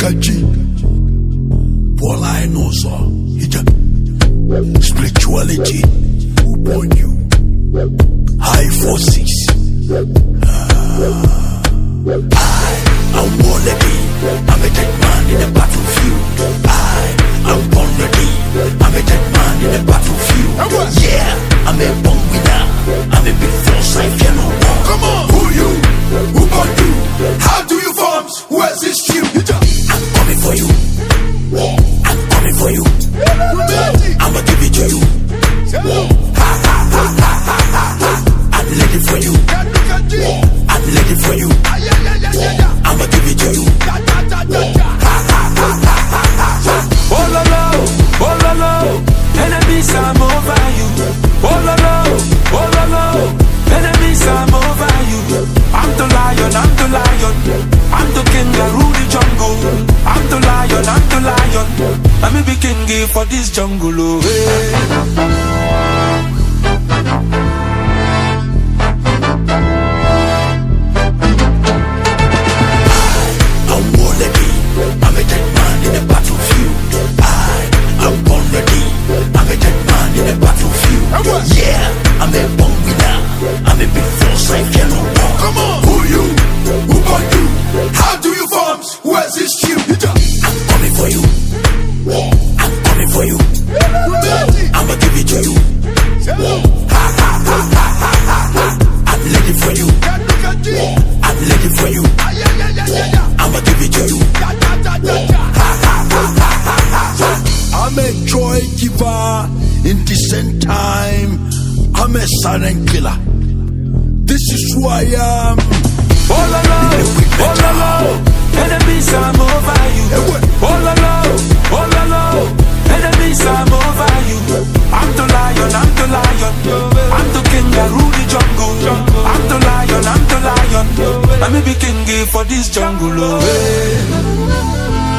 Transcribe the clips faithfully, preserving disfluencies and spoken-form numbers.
Kaji, Paula Enosa, spirituality, upon you, high forces. Ah, I am born ready, I'm a dead man in the battlefield. I am born ready, I'm a dead man in the battlefield. Yeah, I'm a born winner, I'm a big force, I fear no war. Come on, who you? Who got you? How do you form? Where's this you? I'm coming for you. I'm coming for you. I'ma give it to you. Ha ha ha ha ha ha ha. I'm ready for you. I'm ready for you. I'ma give it to you. Ha ha ha ha ha ha. Oh la la, oh la la, enemies I'm over you. Oh la la, oh la la, enemies I'm over you. I'm the lion, I'm the lion, I'm the king, I rule the jungle. I'm the lion, I'm the lion, I'm a big king for this jungle. Oh, hey. In decent time, I'm a silent killer. This is who I am. Oh la la, oh la la, enemies I'm over you. Oh la la, oh la la, enemies I'm over you. I'm the lion, I'm the lion, I'm the king, I rule the jungle. I'm the lion, I'm the lion, I'm a big king for this jungle. Oh,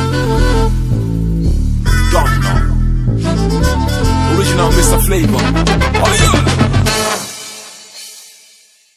hey. Original Mister Flavor.